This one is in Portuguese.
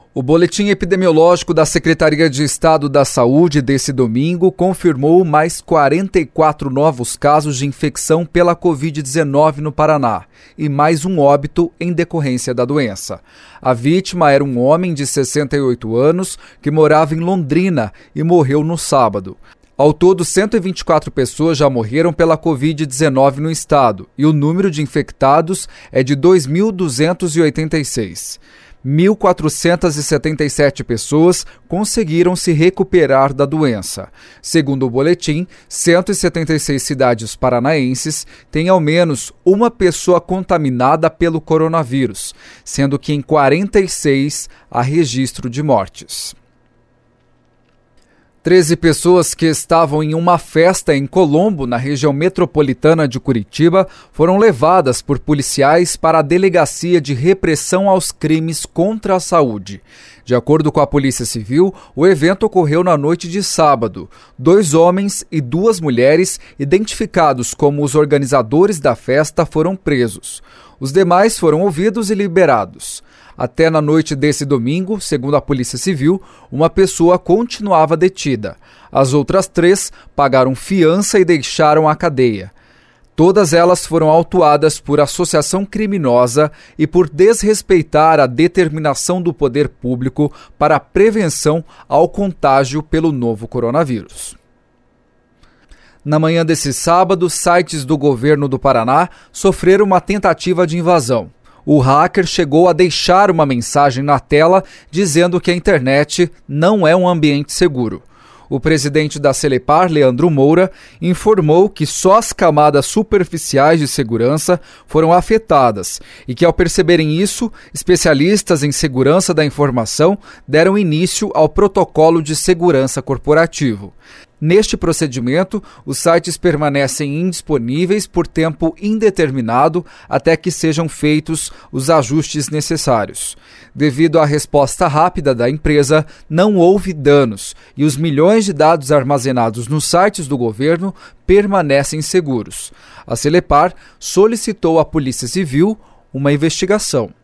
O boletim epidemiológico da Secretaria de Estado da Saúde desse domingo confirmou mais 44 novos casos de infecção pela Covid-19 no Paraná e mais um óbito em decorrência da doença. A vítima era um homem de 68 anos que morava em Londrina e morreu no sábado. Ao todo, 124 pessoas já morreram pela Covid-19 no estado e o número de infectados é de 2.286. 1.477 pessoas conseguiram se recuperar da doença. Segundo o boletim, 176 cidades paranaenses têm ao menos uma pessoa contaminada pelo coronavírus, sendo que em 46 há registro de mortes. 13 pessoas que estavam em uma festa em Colombo, na região metropolitana de Curitiba, foram levadas por policiais para a Delegacia de Repressão aos Crimes contra a Saúde. De acordo com a Polícia Civil, o evento ocorreu na noite de sábado. 2 homens e 2 mulheres, identificados como os organizadores da festa, foram presos. Os demais foram ouvidos e liberados. Até na noite desse domingo, segundo a Polícia Civil, uma pessoa continuava detida. As outras 3 pagaram fiança e deixaram a cadeia. Todas elas foram autuadas por associação criminosa e por desrespeitar a determinação do poder público para a prevenção ao contágio pelo novo coronavírus. Na manhã desse sábado, sites do governo do Paraná sofreram uma tentativa de invasão. O hacker chegou a deixar uma mensagem na tela dizendo que a internet não é um ambiente seguro. O presidente da Celepar, Leandro Moura, informou que só as camadas superficiais de segurança foram afetadas e que, ao perceberem isso, especialistas em segurança da informação deram início ao protocolo de segurança corporativo. Neste procedimento, os sites permanecem indisponíveis por tempo indeterminado até que sejam feitos os ajustes necessários. Devido à resposta rápida da empresa, não houve danos e os milhões de dados armazenados nos sites do governo permanecem seguros. A Celepar solicitou à Polícia Civil uma investigação.